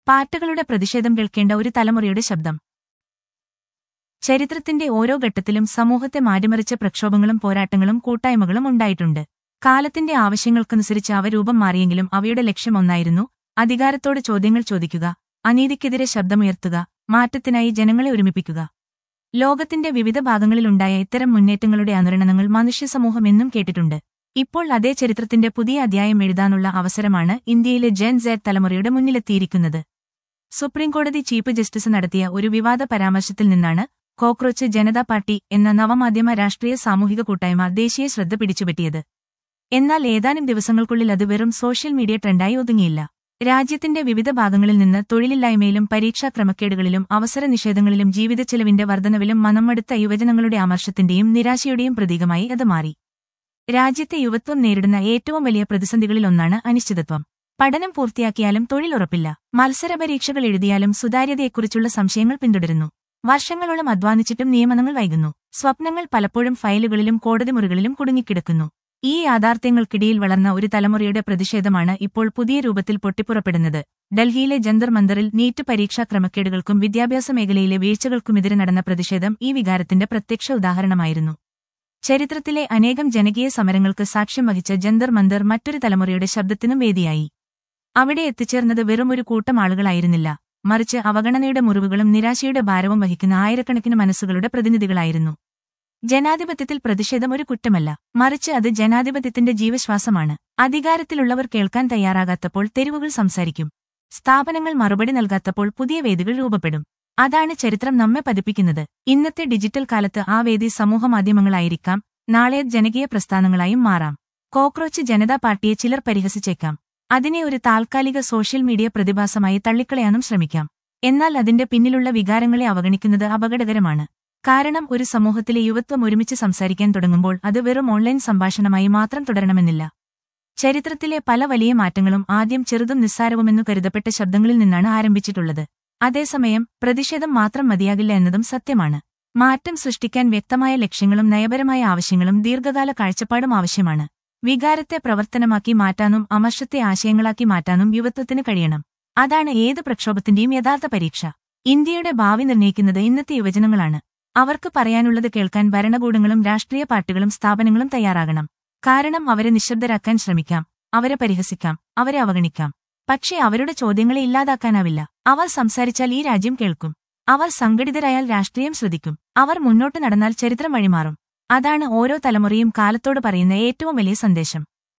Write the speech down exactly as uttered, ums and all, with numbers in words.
പാർട്ടികളുടെ പ്രതിഷേധം കേൾക്കേണ്ട ഒരു തലമുറയുടെ ശബ്ദം. ചരിത്രത്തിന്റെ ഓരോ ഘട്ടത്തിലും സമൂഹത്തെ മാറ്റിമറിച്ച പ്രക്ഷോഭങ്ങളും പോരാട്ടങ്ങളും കൂട്ടായ്മകളും ഉണ്ടായിട്ടുണ്ട്. കാലത്തിന്റെ ആവശ്യങ്ങൾക്കനുസരിച്ച് അവ രൂപം മാറിയെങ്കിലും അവയുടെ ലക്ഷ്യം ഒന്നായിരുന്നു: അധികാരത്തോട് ചോദ്യങ്ങൾ ചോദിക്കുക, അനീതിക്കെതിരെ ശബ്ദമുയർത്തുക, മാറ്റത്തിനായി ജനങ്ങളെ ഒരുമിപ്പിക്കുക. ലോകത്തിന്റെ വിവിധ ഭാഗങ്ങളിലുണ്ടായ ഇത്തരം മുന്നേറ്റങ്ങളുടെ അനുരണനങ്ങൾ മനുഷ്യസമൂഹം എന്നും കേട്ടിട്ടുണ്ട്. ഇപ്പോൾ അതേ ചരിത്രത്തിന്റെ പുതിയ അധ്യായം എഴുതാനുള്ള അവസരമാണ് ഇന്ത്യയിലെ ജെൻ സെഡ് തലമുറയുടെ മുന്നിലെത്തിയിരിക്കുന്നത്. സുപ്രീംകോടതി ചീഫ് ജസ്റ്റിസ് നടത്തിയ ഒരു വിവാദ പരാമർശത്തിൽ നിന്നാണ് കോക്രോച്ച് ജനതാ പാർട്ടി എന്ന നവമാധ്യമ രാഷ്ട്രീയ സാമൂഹിക കൂട്ടായ്മ ദേശീയ ശ്രദ്ധ പിടിച്ചുപറ്റിയത്. എന്നാൽ ഏതാനും ദിവസങ്ങൾക്കുള്ളിൽ അത് വെറും സോഷ്യൽ മീഡിയ ട്രെൻഡായി ഒതുങ്ങിയില്ല. രാജ്യത്തിന്റെ വിവിധ ഭാഗങ്ങളിൽ നിന്ന് തൊഴിലില്ലായ്മയിലും പരീക്ഷാ ക്രമക്കേടുകളിലും അവസര നിഷേധങ്ങളിലും ജീവിതച്ചെലവിന്റെ വർധനവിലും മനംമടുത്ത യുവജനങ്ങളുടെ അമർഷത്തിന്റെയും നിരാശയുടെയും പ്രതീകമായി അത് മാറി. രാജ്യത്തെ യുവത്വം നേരിടുന്ന ഏറ്റവും വലിയ പ്രതിസന്ധികളിലൊന്നാണ് അനിശ്ചിതത്വം. പഠനം പൂർത്തിയാക്കിയാലും തൊഴിലുറപ്പില്ല. മത്സരപരീക്ഷകൾ എഴുതിയാലും സുതാര്യതയെക്കുറിച്ചുള്ള സംശയങ്ങൾ പിന്തുടരുന്നു. വർഷങ്ങളോളം അധ്വാനിച്ചിട്ടും നിയമനങ്ങൾ വൈകുന്നു. സ്വപ്നങ്ങൾ പലപ്പോഴും ഫയലുകളിലും കോടതിമുറികളിലും കുടുങ്ങിക്കിടക്കുന്നു. ഈ യാഥാർത്ഥ്യങ്ങൾക്കിടയിൽ വളർന്ന ഒരു തലമുറയുടെ പ്രതിഷേധമാണ് ഇപ്പോൾ പുതിയ രൂപത്തിൽ പൊട്ടിപ്പുറപ്പെടുന്നത്. ഡൽഹിയിലെ ജന്തർ മന്ദറിൽ നീറ്റ് പരീക്ഷാ ക്രമക്കേടുകൾക്കും വിദ്യാഭ്യാസ മേഖലയിലെ വീഴ്ചകൾക്കുമെതിരെ നടന്ന പ്രതിഷേധം ഈ വികാരത്തിന്റെ പ്രത്യക്ഷ ഉദാഹരണമായിരുന്നു. ചരിത്രത്തിലെ അനേകം ജനകീയ സമരങ്ങൾക്ക് സാക്ഷ്യം വഹിച്ച ജന്തർ മന്ദർ മറ്റൊരു തലമുറയുടെ ശബ്ദത്തിനും വേദിയായി. അവിടെ എത്തിച്ചേർന്നത് വെറുമൊരു കൂട്ടം ആളുകളായിരുന്നില്ല, മറിച്ച് അവഗണനയുടെ മുറിവുകളും നിരാശയുടെ ഭാരവും വഹിക്കുന്ന ആയിരക്കണക്കിന് മനസ്സുകളുടെ പ്രതിനിധികളായിരുന്നു. ജനാധിപത്യത്തിൽ പ്രതിഷേധം ഒരു കുറ്റമല്ല, മറിച്ച് അത് ജനാധിപത്യത്തിന്റെ ജീവശ്വാസമാണ്. അധികാരത്തിലുള്ളവർ കേൾക്കാൻ തയ്യാറാകാത്തപ്പോൾ തെരുവുകൾ സംസാരിക്കും. സ്ഥാപനങ്ങൾ മറുപടി നൽകാത്തപ്പോൾ പുതിയ വേദികൾ രൂപപ്പെടും. അതാണ് ചരിത്രം നമ്മെ പതിപ്പിക്കുന്നത്. ഇന്നത്തെ ഡിജിറ്റൽ കാലത്ത് ആ വേദി സമൂഹമാധ്യമങ്ങളായിരിക്കാം, നാളെ ജനകീയ പ്രസ്ഥാനങ്ങളായും മാറാം. കോക്രോച്ച് ജനതാ പാർട്ടിയെ ചിലർ പരിഹസിച്ചേക്കാം. അതിനെ ഒരു താൽക്കാലിക സോഷ്യൽ മീഡിയ പ്രതിഭാസമായി തള്ളിക്കളയാനും ശ്രമിക്കാം. എന്നാൽ അതിന്റെ പിന്നിലുള്ള വികാരങ്ങളെ അവഗണിക്കുന്നത് അപകടകരമാണ്. കാരണം ഒരു സമൂഹത്തിലെ യുവത്വം ഒരുമിച്ച് സംസാരിക്കാൻ തുടങ്ങുമ്പോൾ അത് വെറും ഓൺലൈൻ സംഭാഷണമായി മാത്രം തുടരണമെന്നില്ല. ചരിത്രത്തിലെ പല വലിയ മാറ്റങ്ങളും ആദ്യം ചെറുതും നിസ്സാരവുമെന്നു കരുതപ്പെട്ട ശബ്ദങ്ങളിൽ നിന്നാണ് ആരംഭിച്ചിട്ടുള്ളത്. അതേസമയം പ്രതിഷേധം മാത്രം മതിയാകില്ല എന്നതും സത്യമാണ്. മാറ്റം സൃഷ്ടിക്കാൻ വ്യക്തമായ ലക്ഷ്യങ്ങളും നയപരമായ ആവശ്യങ്ങളും ദീർഘകാല കാഴ്ചപ്പാടും ആവശ്യമാണ്. വികാരത്തെ പ്രവർത്തനമാക്കി മാറ്റാനും അമർഷത്തെ ആശയങ്ങളാക്കി മാറ്റാനും യുവത്വത്തിന് കഴിയണം. അതാണ് ഏത് പ്രക്ഷോഭത്തിന്റെയും യഥാർത്ഥ പരീക്ഷ. ഇന്ത്യയുടെ ഭാവി നിർണ്ണയിക്കുന്നത് ഇന്നത്തെ യുവജനങ്ങളാണ്. അവർക്ക് പറയാനുള്ളത് കേൾക്കാൻ ഭരണകൂടങ്ങളും രാഷ്ട്രീയ പാർട്ടികളും സ്ഥാപനങ്ങളും തയ്യാറാകണം. കാരണം അവരെ നിശബ്ദരാക്കാൻ ശ്രമിക്കാം, അവരെ പരിഹസിക്കാം, അവരെ അവഗണിക്കാം. പക്ഷേ അവരുടെ ചോദ്യങ്ങളെ ഇല്ലാതാക്കാനാവില്ല. അവർ സംസാരിച്ചാൽ ഈ രാജ്യം കേൾക്കും. അവർ സംഘടിതരായാൽ രാഷ്ട്രീയം ശ്രദ്ധിക്കും. അവർ മുന്നോട്ട് നടന്നാൽ ചരിത്രം വഴിമാറും. അതാണ് ഓരോ തലമുറയും കാലത്തോട് പറയുന്ന ഏറ്റവും വലിയ സന്ദേശം.